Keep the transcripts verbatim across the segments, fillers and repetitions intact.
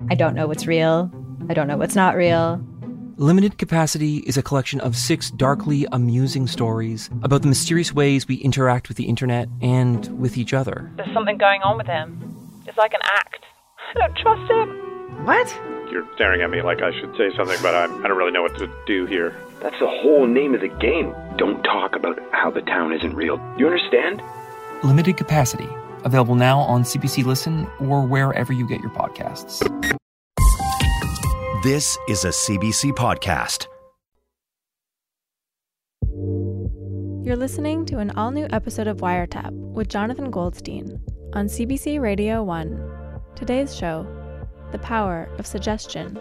I don't know what's real. I don't know what's not real. Limited Capacity is a collection of six darkly amusing stories about the mysterious ways we interact with the internet and with each other. There's something going on with him. It's like an act. I don't trust him. What? You're staring at me like I should say something, but I, I don't really know what to do here. That's the whole name of the game. Don't talk about how the town isn't real. You understand? Limited Capacity. Available now on C B C Listen or wherever you get your podcasts. This is a C B C podcast. You're listening to an all-new episode of Wiretap with Jonathan Goldstein on C B C Radio one. Today's show, The Power of Suggestion.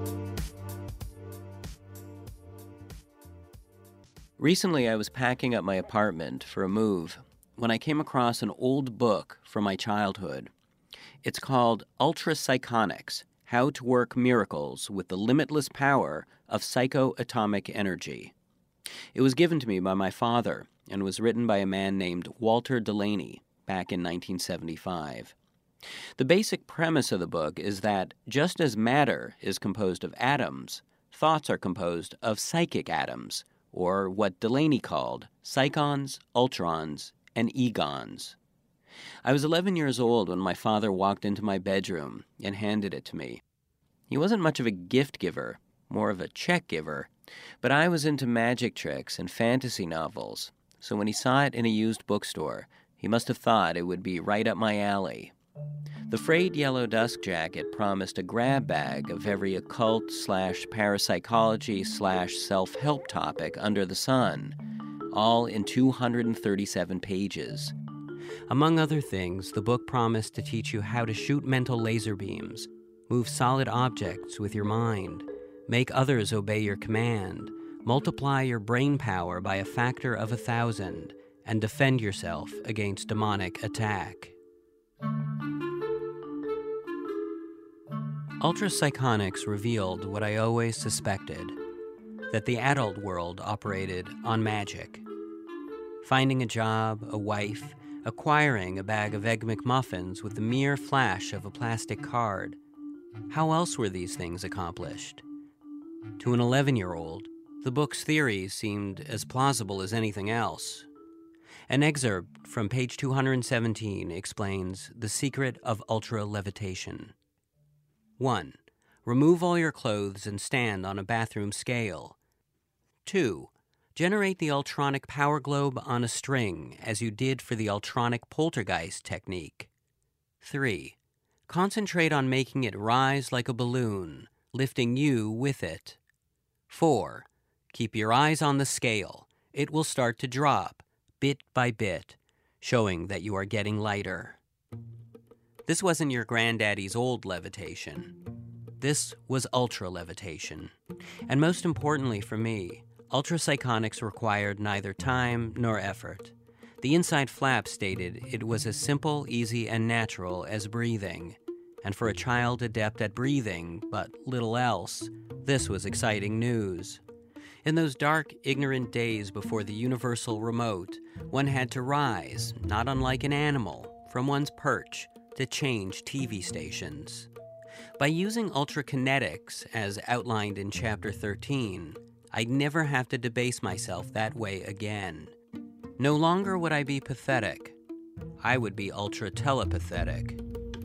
Recently, I was packing up my apartment for a move when I came across an old book from my childhood. It's called Ultra Psychonics: How to Work Miracles with the Limitless Power of Psychoatomic Energy. It was given to me by my father and was written by a man named Walter Delaney back in nineteen seventy-five. The basic premise of the book is that just as matter is composed of atoms, thoughts are composed of psychic atoms, or what Delaney called psychons, ultrons, and egons. I was eleven years old when my father walked into my bedroom and handed it to me. He wasn't much of a gift giver, more of a check giver, but I was into magic tricks and fantasy novels, so when he saw it in a used bookstore, he must have thought it would be right up my alley. The frayed yellow dust jacket promised a grab bag of every occult slash parapsychology slash self-help topic under the sun, all in two hundred thirty-seven pages. Among other things, the book promised to teach you how to shoot mental laser beams, move solid objects with your mind, make others obey your command, multiply your brain power by a factor of a thousand, and defend yourself against demonic attack. Ultra Psychonics revealed what I always suspected, that the adult world operated on magic. Finding a job, a wife, acquiring a bag of Egg McMuffins with the mere flash of a plastic card. How else were these things accomplished? To an eleven-year-old, the book's theories seemed as plausible as anything else. An excerpt from page two hundred seventeen explains the secret of ultra-levitation. one. Remove all your clothes and stand on a bathroom scale. two. Generate the ultronic power globe on a string, as you did for the ultronic poltergeist technique. three. Concentrate on making it rise like a balloon, lifting you with it. four. Keep your eyes on the scale. It will start to drop, bit by bit, showing that you are getting lighter. This wasn't your granddaddy's old levitation. This was ultra-levitation. And most importantly for me, Ultra Psychonics required neither time nor effort. The inside flap stated it was as simple, easy, and natural as breathing. And for a child adept at breathing, but little else, this was exciting news. In those dark, ignorant days before the universal remote, one had to rise, not unlike an animal, from one's perch to change T V stations. By using ultrakinetics, as outlined in Chapter thirteen, I'd never have to debase myself that way again. No longer would I be pathetic. I would be ultra-telepathetic.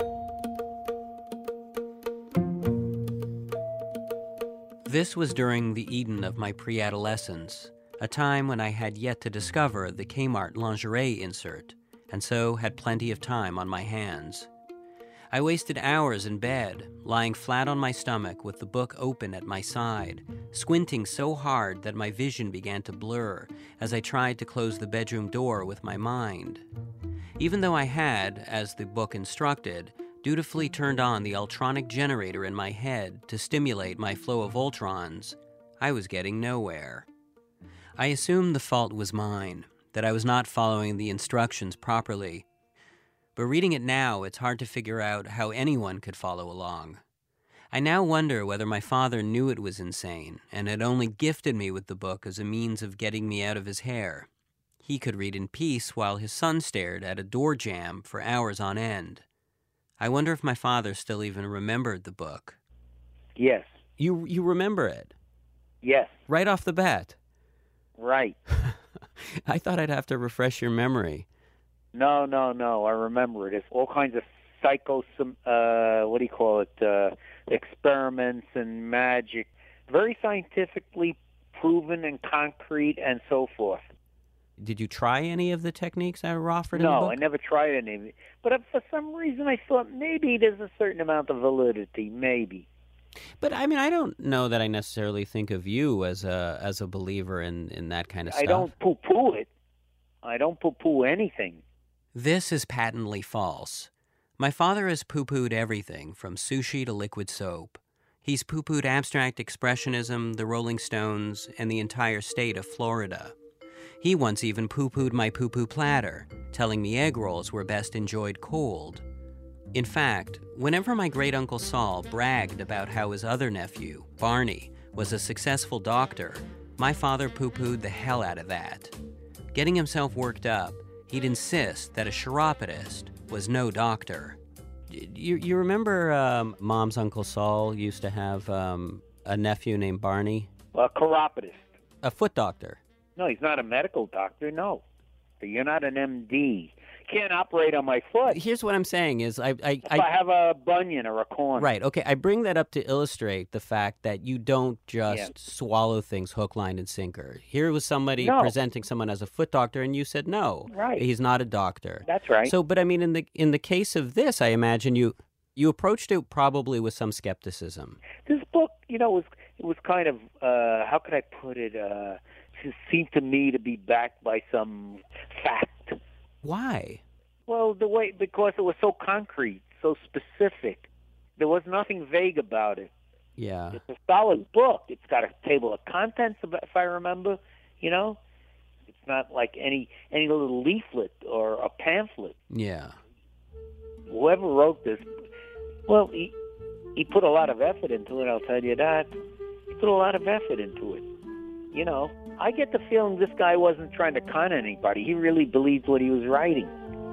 This was during the Eden of my pre-adolescence, a time when I had yet to discover the Kmart lingerie insert, and so had plenty of time on my hands. I wasted hours in bed, lying flat on my stomach with the book open at my side, squinting so hard that my vision began to blur as I tried to close the bedroom door with my mind. Even though I had, as the book instructed, dutifully turned on the ultronic generator in my head to stimulate my flow of ultrons, I was getting nowhere. I assumed the fault was mine, that I was not following the instructions properly. But reading it now, it's hard to figure out how anyone could follow along. I now wonder whether my father knew it was insane and had only gifted me with the book as a means of getting me out of his hair. He could read in peace while his son stared at a door jamb for hours on end. I wonder if my father still even remembered the book. Yes. You you remember it? Yes. Right off the bat? Right. I thought I'd have to refresh your memory. No, no, no. I remember it. It's all kinds of psycho, uh, what do you call it, uh, experiments and magic. Very scientifically proven and concrete and so forth. Did you try any of the techniques that were offered in the No, book? I never tried any of it. But for some reason I thought maybe there's a certain amount of validity, maybe. But, I mean, I don't know that I necessarily think of you as a as a believer in, in that kind of stuff. I don't poo-poo it. I don't poo-poo anything. This is patently false. My father has poo-pooed everything from sushi to liquid soap. He's poo-pooed abstract expressionism, the Rolling Stones, and the entire state of Florida. He once even poo-pooed my poo-poo platter, telling me egg rolls were best enjoyed cold. In fact, whenever my great-uncle Saul bragged about how his other nephew, Barney, was a successful doctor, my father poo-pooed the hell out of that. Getting himself worked up, he'd insist that a chiropodist was no doctor. You, you remember um, Mom's Uncle Saul used to have um, a nephew named Barney? A chiropodist. A foot doctor. No, he's not a medical doctor, no. You're not an M D. Can't operate on my foot. Here's what I'm saying is I... I, if I, I have a bunion or a corn. Right, okay. I bring that up to illustrate the fact that you don't just yeah. swallow things hook, line, and sinker. Here was somebody no. presenting someone as a foot doctor, and you said no. Right. He's not a doctor. That's right. So, but I mean, in the in the case of this, I imagine you you approached it probably with some skepticism. This book, you know, was it was kind of, uh, how could I put it, uh, it seemed to me to be backed by some fact. Why? Well, the way because it was so concrete, so specific. There was nothing vague about it. Yeah. It's a solid book. It's got a table of contents, if I remember. You know, it's not like any any little leaflet or a pamphlet. Yeah. Whoever wrote this, well, he he put a lot of effort into it. I'll tell you that. He put a lot of effort into it. You know, I get the feeling this guy wasn't trying to con anybody. He really believed what he was writing.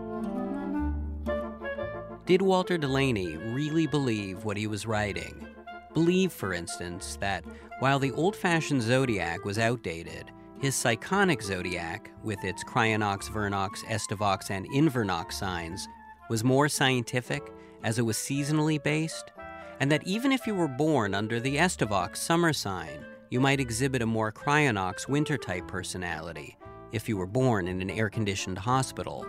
Did Walter Delaney really believe what he was writing? Believe, for instance, that while the old-fashioned zodiac was outdated, his psychonic zodiac, with its Cryonox, Vernox, Estivox, and Invernox signs, was more scientific as it was seasonally based? And that even if you were born under the Estivox summer sign, you might exhibit a more Cryonox winter-type personality if you were born in an air-conditioned hospital.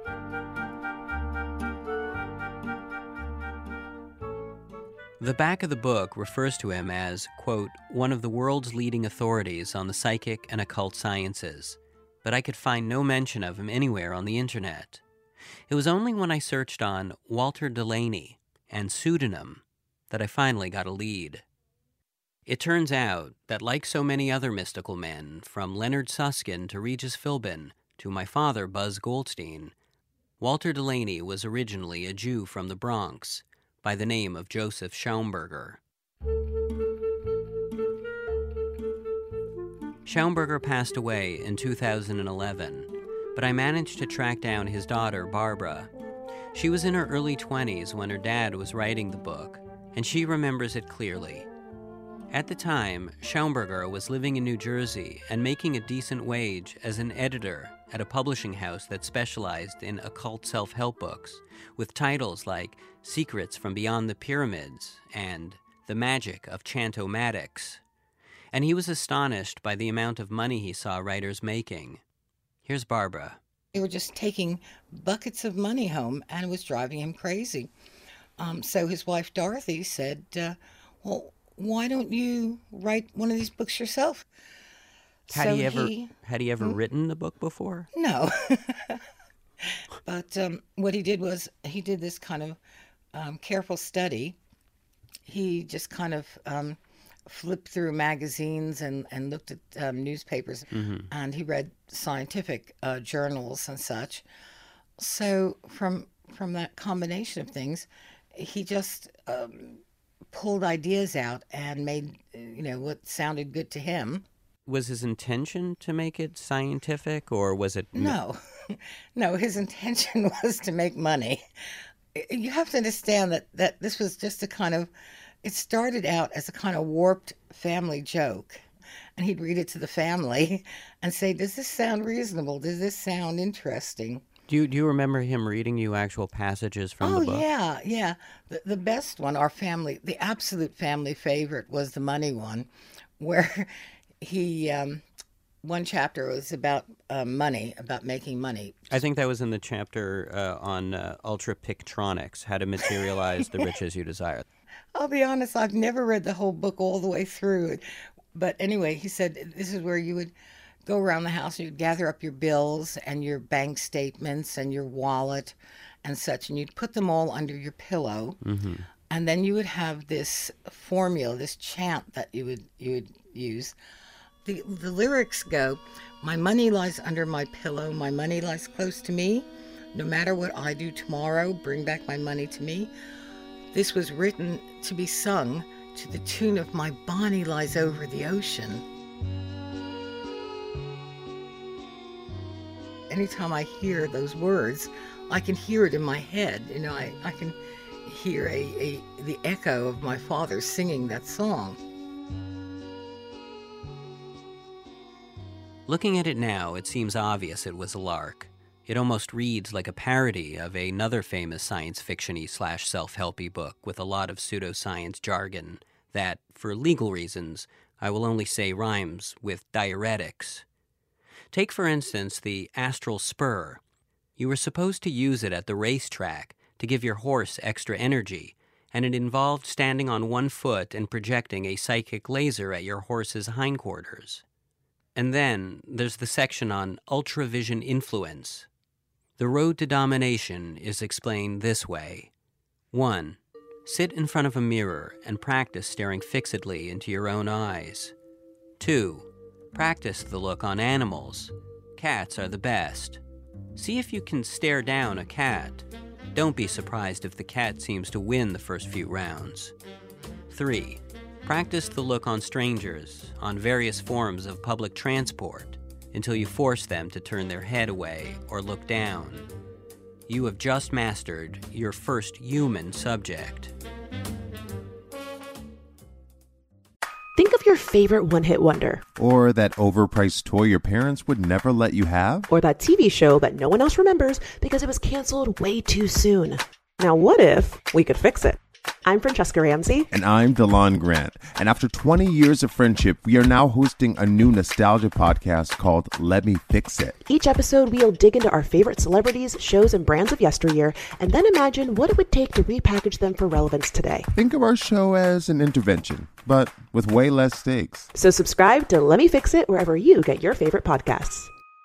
The back of the book refers to him as, quote, one of the world's leading authorities on the psychic and occult sciences, but I could find no mention of him anywhere on the internet. It was only when I searched on Walter Delaney and pseudonym that I finally got a lead. It turns out that like so many other mystical men, from Leonard Susskind to Regis Philbin to my father Buzz Goldstein, Walter Delaney was originally a Jew from the Bronx by the name of Joseph Schaumburger. Schaumburger passed away in two thousand eleven, but I managed to track down his daughter, Barbara. She was in her early twenties when her dad was writing the book, and she remembers it clearly. At the time, Schaumburger was living in New Jersey and making a decent wage as an editor at a publishing house that specialized in occult self-help books, with titles like Secrets from Beyond the Pyramids and The Magic of Chantomatics. And he was astonished by the amount of money he saw writers making. Here's Barbara. They were just taking buckets of money home, and it was driving him crazy. Um, so his wife Dorothy said, uh, well, why don't you write one of these books yourself? Had so he ever he, had he ever hmm? written the book before? No. But um, what he did was he did this kind of um, careful study. He just kind of um, flipped through magazines and, and looked at um, newspapers, mm-hmm. and he read scientific uh, journals and such. So from from that combination of things, he just um, pulled ideas out and made, you know, what sounded good to him. Was his intention to make it scientific, or was it... No. No, his intention was to make money. you have to understand that, that this was just a kind of, it started out as a kind of warped family joke. And he'd read it to the family and say, does this sound reasonable? Does this sound interesting? Do you, do you remember him reading you actual passages from oh, the book? Oh, yeah, yeah. The, the best one, our family, the absolute family favorite was the money one, where he, um, one chapter was about uh, money, about making money. I think that was in the chapter uh, on uh, Ultra Pictronics, how to materialize the riches you desire. I'll be honest, I've never read the whole book all the way through. But anyway, he said this is where you would go around the house and you'd gather up your bills and your bank statements and your wallet and such, and you'd put them all under your pillow. Mm-hmm. And then you would have this formula, this chant that you would you would use. The, the lyrics go, my money lies under my pillow, my money lies close to me. No matter what I do tomorrow, bring back my money to me. This was written to be sung to the tune of My Bonnie Lies Over the Ocean. Anytime I hear those words, I can hear it in my head. You know, I, I can hear a, a the echo of my father singing that song. Looking at it now, it seems obvious it was a lark. It almost reads like a parody of another famous science fiction-y slash self-helpy book with a lot of pseudoscience jargon that, for legal reasons, I will only say rhymes with diuretics. Take, for instance, the astral spur. You were supposed to use it at the racetrack to give your horse extra energy, and it involved standing on one foot and projecting a psychic laser at your horse's hindquarters. And then there's the section on ultravision influence. The road to domination is explained this way. One, sit in front of a mirror and practice staring fixedly into your own eyes. Two, practice the look on animals. Cats are the best. See if you can stare down a cat. Don't be surprised if the cat seems to win the first few rounds. Three, practice the look on strangers, on various forms of public transport, until you force them to turn their head away or look down. You have just mastered your first human subject. Think of your favorite one-hit wonder. Or that overpriced toy your parents would never let you have. Or that T V show that no one else remembers because it was canceled way too soon. Now what if we could fix it? I'm Francesca Ramsey. And I'm Delon Grant. And after twenty years of friendship, we are now hosting a new nostalgia podcast called Let Me Fix It. Each episode, we'll dig into our favorite celebrities, shows, and brands of yesteryear, and then imagine what it would take to repackage them for relevance today. Think of our show as an intervention, but with way less stakes. So subscribe to Let Me Fix It wherever you get your favorite podcasts.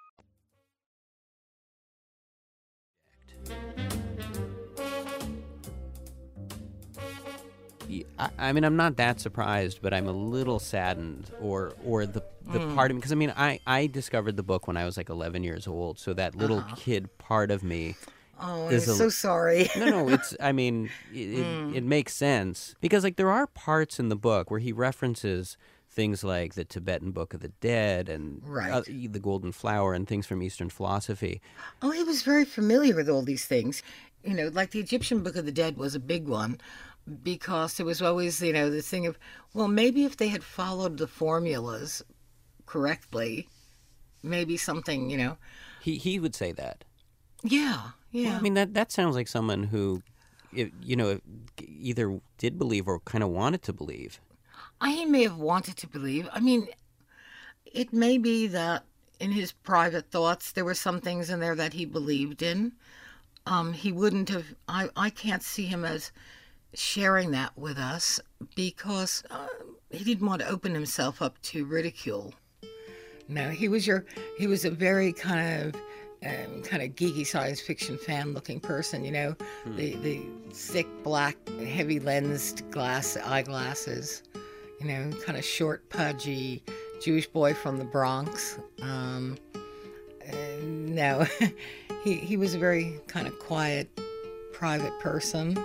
I, I mean, I'm not that surprised, but I'm a little saddened, or or the the mm. part of me, because I mean, I, I discovered the book when I was like eleven years old, so that little uh-huh. kid part of me. Oh, I'm so sorry. no, no, it's. I mean, it, mm. it it makes sense because like there are parts in the book where he references things like the Tibetan Book of the Dead and right. uh, the Golden Flower and things from Eastern philosophy. Oh, he was very familiar with all these things. You know, like the Egyptian Book of the Dead was a big one. Because there was always, you know, the thing of, well, maybe if they had followed the formulas correctly, maybe something, you know. He he would say that. Yeah, yeah. Well, I mean, that, that sounds like someone who, you know, either did believe or kind of wanted to believe. I may have wanted to believe. I mean, it may be that in his private thoughts there were some things in there that he believed in. Um, he wouldn't have, I, I can't see him as sharing that with us because uh, he didn't want to open himself up to ridicule. No, he was your he was a very kind of um, kind of geeky science fiction fan looking person, you know, hmm. the the thick black heavy lensed glass eyeglasses, you know, kind of short pudgy Jewish boy from the Bronx. Um, no, he he was a very kind of quiet, private person.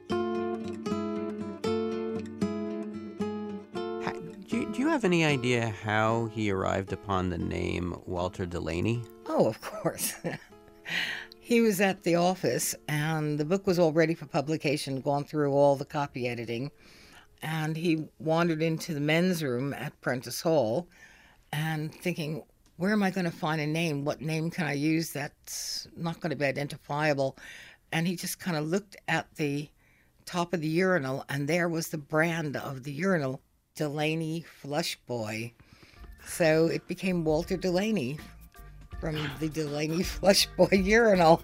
Do you have any idea how he arrived upon the name Walter Delaney? Oh, of course. he was at the office, and the book was all ready for publication, gone through all the copy editing, and he wandered into the men's room at Prentice Hall and thinking, where am I going to find a name? What name can I use that's not going to be identifiable? And he just kind of looked at the top of the urinal, and there was the brand of the urinal, Delaney Flush Boy. So it became Walter Delaney from the Delaney Flush Boy urinal.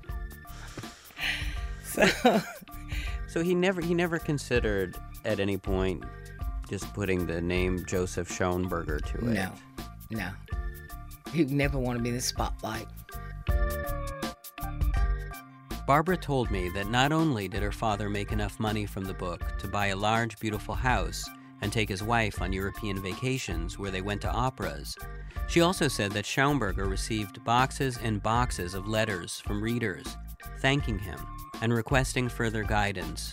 So, so he never he never considered at any point just putting the name Joseph Schoenberger to it. No, no. He'd never want to be in the spotlight. Barbara told me that not only did her father make enough money from the book to buy a large, beautiful house and take his wife on European vacations where they went to operas, she also said that Schoenberger received boxes and boxes of letters from readers thanking him and requesting further guidance.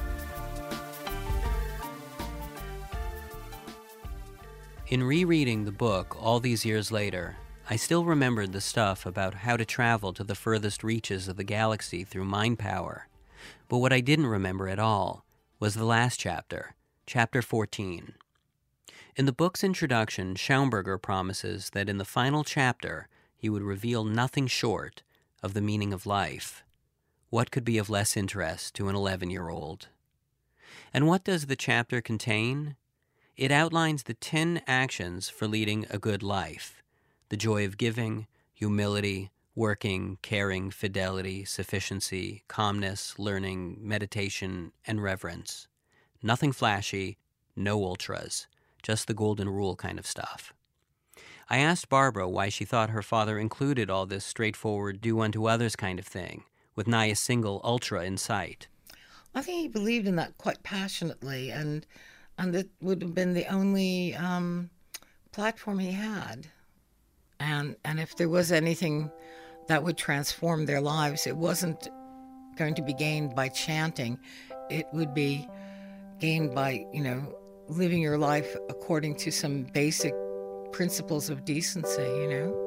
In rereading the book all these years later, I still remembered the stuff about how to travel to the furthest reaches of the galaxy through mind power. But what I didn't remember at all was the last chapter, chapter fourteen. In the book's introduction, Schoenberger promises that in the final chapter, he would reveal nothing short of the meaning of life. What could be of less interest to an eleven-year-old? And what does the chapter contain? It outlines the ten actions for leading a good life: the joy of giving, humility, working, caring, fidelity, sufficiency, calmness, learning, meditation, and reverence. Nothing flashy, no ultras, just the golden rule kind of stuff. I asked Barbara why she thought her father included all this straightforward do unto others kind of thing, with nigh a single ultra in sight. I think he believed in that quite passionately, and and it would have been the only um, platform he had. And and if there was anything that would transform their lives, it wasn't going to be gained by chanting. It would be gained by, you know, living your life according to some basic principles of decency, you know?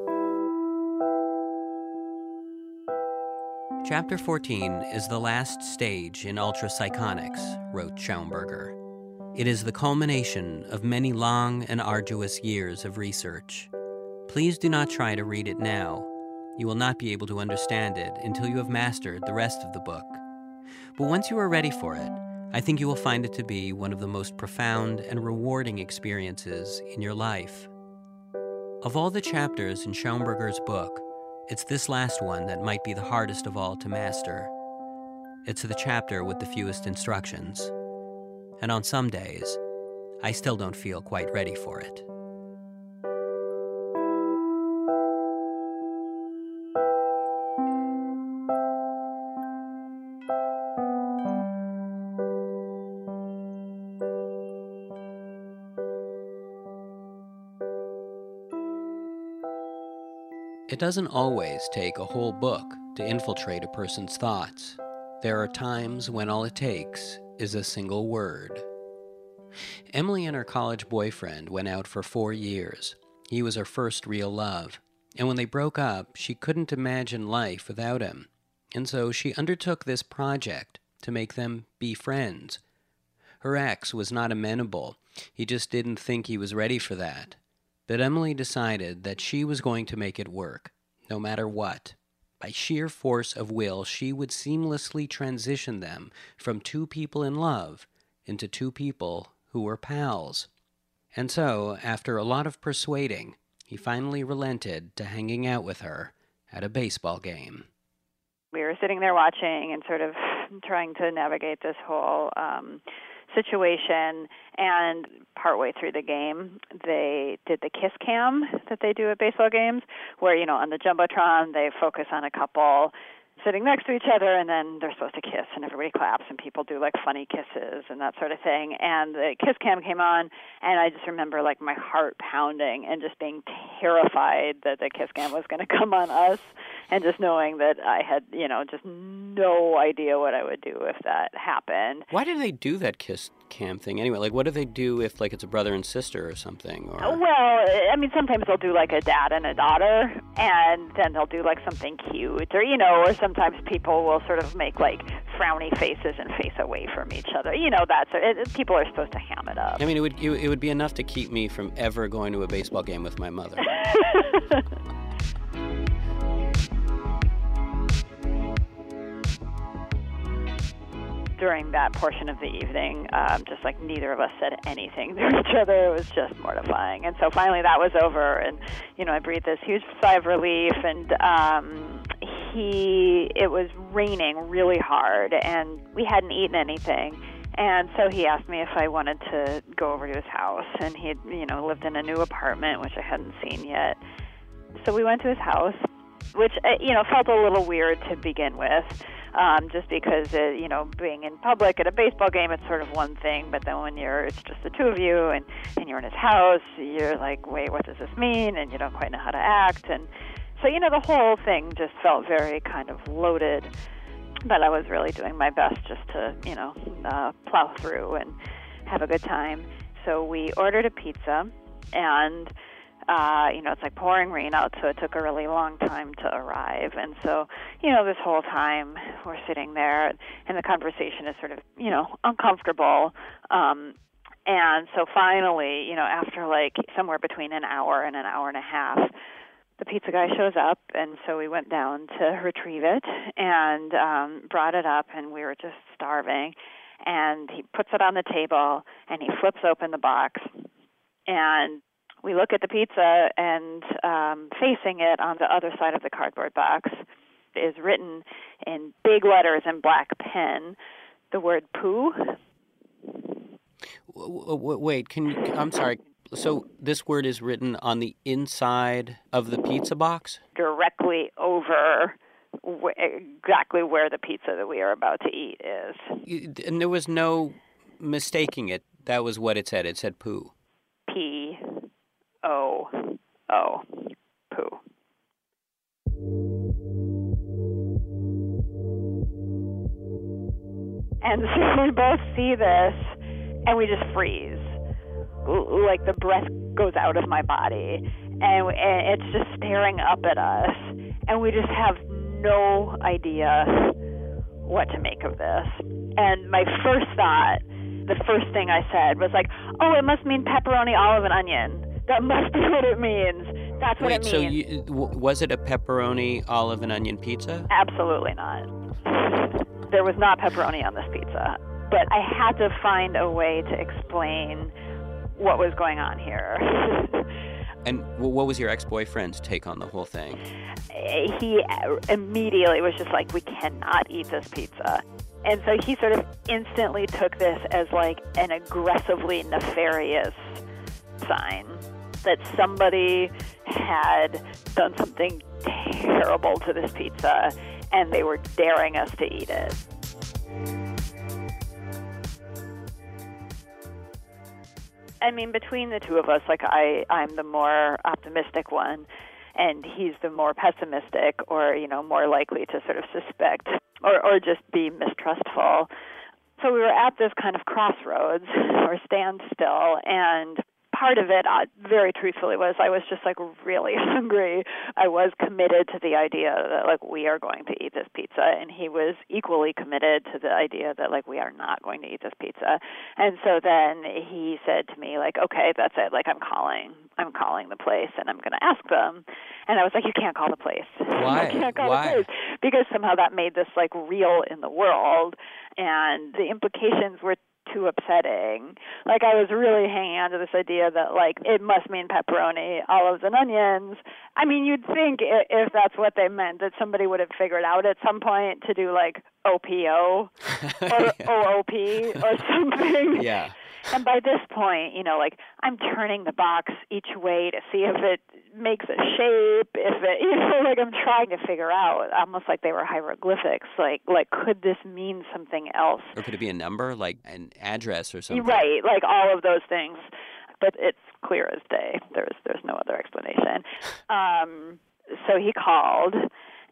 Chapter fourteen is the last stage in ultrapsychonics, wrote Schoenberger. It is the culmination of many long and arduous years of research. Please do not try to read it now. You will not be able to understand it until you have mastered the rest of the book. But once you are ready for it, I think you will find it to be one of the most profound and rewarding experiences in your life. Of all the chapters in Schoenberger's book, it's this last one that might be the hardest of all to master. It's the chapter with the fewest instructions. And on some days, I still don't feel quite ready for it. It doesn't always take a whole book to infiltrate a person's thoughts. There are times when all it takes is a single word. Emily and her college boyfriend went out for four years. He was her first real love. And when they broke up, she couldn't imagine life without him. And so she undertook this project to make them be friends. Her ex was not amenable. He just didn't think he was ready for that. But Emily decided that she was going to make it work, no matter what. By sheer force of will, she would seamlessly transition them from two people in love into two people who were pals. And so, after a lot of persuading, he finally relented to hanging out with her at a baseball game. We were sitting there watching and sort of trying to navigate this whole um, situation, and partway through the game, they did the kiss cam that they do at baseball games, where, you know, on the Jumbotron, they focus on a couple sitting next to each other, and then they're supposed to kiss, and everybody claps, and people do, like, funny kisses and that sort of thing. And the kiss cam came on, and I just remember, like, my heart pounding and just being terrified that the kiss cam was going to come on us. and just knowing that I had, you know, just no idea what I would do if that happened. Why do they do that kiss cam thing anyway? Like, what do they do if, like, it's a brother and sister or something? Or... Well, I mean, sometimes they'll do, like, a dad and a daughter, and then they'll do, like, something cute, or, you know, or sometimes people will sort of make, like, frowny faces and face away from each other. You know, that's, it, people are supposed to ham it up. I mean, it would, it would be enough to keep me from ever going to a baseball game with my mother. During that portion of the evening, um, just like neither of us said anything to each other. It was just mortifying. And so finally that was over, and, you know, I breathed this huge sigh of relief, and um, he, it was raining really hard, and we hadn't eaten anything. And so he asked me if I wanted to go over to his house, and he had, you know, lived in a new apartment, which I hadn't seen yet. So we went to his house, which, you know, felt a little weird to begin with. Um, just because, uh, you know, being in public at a baseball game, it's sort of one thing, but then when you're, it's just the two of you, and, and you're in his house, you're like, wait, what does this mean? And you don't quite know how to act. And so, you know, the whole thing just felt very kind of loaded, but I was really doing my best just to, you know, uh, plow through and have a good time. So we ordered a pizza, and Uh, you know, it's like pouring rain out, so it took a really long time to arrive. And so, you know, this whole time we're sitting there, and the conversation is sort of, you know, uncomfortable. Um, and so finally, you know, after like somewhere between an hour and an hour and a half, the pizza guy shows up, and so we went down to retrieve it and um, brought it up, and we were just starving. And he puts it on the table, and he flips open the box, and we look at the pizza, and um, facing it on the other side of the cardboard box is written in big letters in black pen the word poo. Wait, can you, I'm sorry. So this word is written on the inside of the pizza box? Directly over wh- exactly where the pizza that we are about to eat is. And there was no mistaking it. That was what it said. It said poo. P. O. O. Poo. And so we both see this, and we just freeze. Like the breath goes out of my body, and it's just staring up at us, and we just have no idea what to make of this. And my first thought, the first thing I said was like, oh, it must mean pepperoni, olive, and onion. That must be what it means. That's what Wait, it means. so you, w- was it a pepperoni, olive, and onion pizza? Absolutely not. There was not pepperoni on this pizza. But I had to find a way to explain what was going on here. And what was your ex-boyfriend's take on the whole thing? He immediately was just like, we cannot eat this pizza. And so he sort of instantly took this as like an aggressively nefarious sign that somebody had done something terrible to this pizza, and they were daring us to eat it. I mean, between the two of us, like I, I'm the more optimistic one, and he's the more pessimistic, or, you know, more likely to sort of suspect or, or just be mistrustful. So we were at this kind of crossroads or standstill, and part of it, uh, very truthfully, was I was just like really hungry. I was committed to the idea that like we are going to eat this pizza, and he was equally committed to the idea that like we are not going to eat this pizza. And so then he said to me like, okay, that's it. Like I'm calling, I'm calling the place, and I'm going to ask them. And I was like, you can't call the place. Why? You can't call Why? the place, because somehow that made this like real in the world, and the implications were too upsetting. Like I was really hanging on to this idea that like it must mean pepperoni, olives, and onions. I mean, you'd think if that's what they meant, that somebody would have figured out at some point to do like O P O or yeah. O O P or something. Yeah. And by this point, you know, like I'm turning the box each way to see if it makes a shape, if it, you know, like I'm trying to figure out, almost like they were hieroglyphics, like, like could this mean something else? Or could it be a number, like an address or something? Right, like all of those things. But it's clear as day. There's, there's no other explanation. Um, so he called,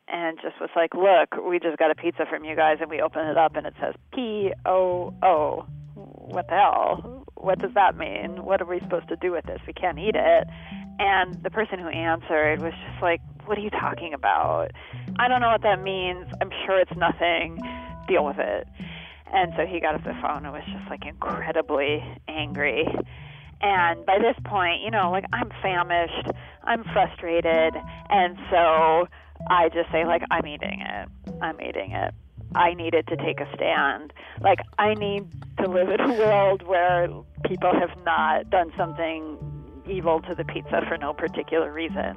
and just was like, look, we just got a pizza from you guys, and we open it up, and it says P O O. What the hell? What does that mean? What are we supposed to do with this? We can't eat it. And the person who answered was just like, what are you talking about? I don't know what that means. I'm sure it's nothing. Deal with it. And so he got off the phone and was just like incredibly angry. And by this point, you know, like I'm famished, I'm frustrated, and so I just say like, I'm eating it. I'm eating it. I needed to take a stand. Like, I need to live in a world where people have not done something evil to the pizza for no particular reason.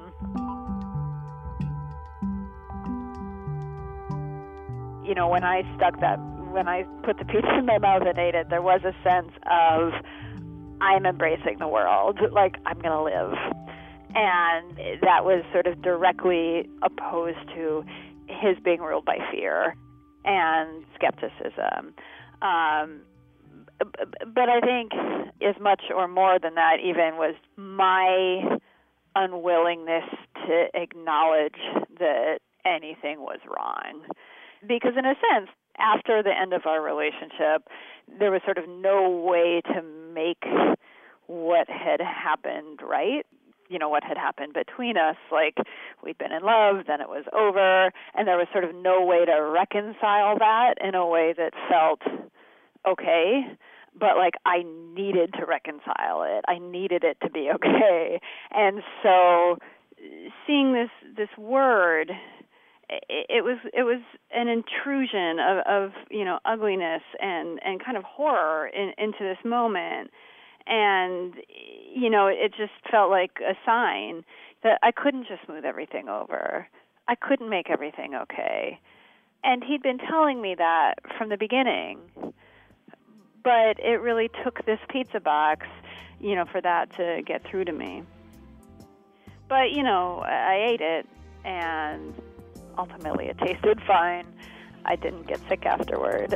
You know, when I stuck that, when I put the pizza in my mouth and ate it, there was a sense of, I'm embracing the world. Like, I'm going to live. And that was sort of directly opposed to his being ruled by fear and skepticism. Um, but I think as much or more than that even was my unwillingness to acknowledge that anything was wrong. Because in a sense, after the end of our relationship, there was sort of no way to make what had happened right. You know, what had happened between us, like we'd been in love, then it was over, and there was sort of no way to reconcile that in a way that felt okay, but like I needed to reconcile it. I needed it to be okay. And so seeing this this word, it, it was it was an intrusion of, of you know, ugliness and, and kind of horror in, into this moment. And, you know, it just felt like a sign that I couldn't just smooth everything over. I couldn't make everything okay. And he'd been telling me that from the beginning. But it really took this pizza box, you know, for that to get through to me. But, you know, I ate it, and ultimately it tasted fine. I didn't get sick afterward.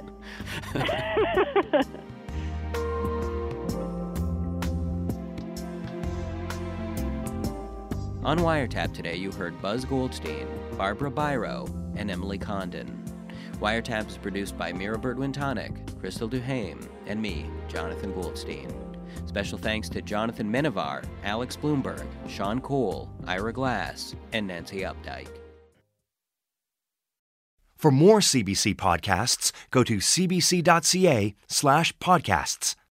On Wiretap today, you heard Buzz Goldstein, Barbara Biro, and Emily Condon. Wiretap is produced by Mira Burt-Wintonic, Crystal Duhame, and me, Jonathan Goldstein. Special thanks to Jonathan Minivar, Alex Bloomberg, Sean Cole, Ira Glass, and Nancy Updike. For more C B C podcasts, go to cbc.ca slash podcasts.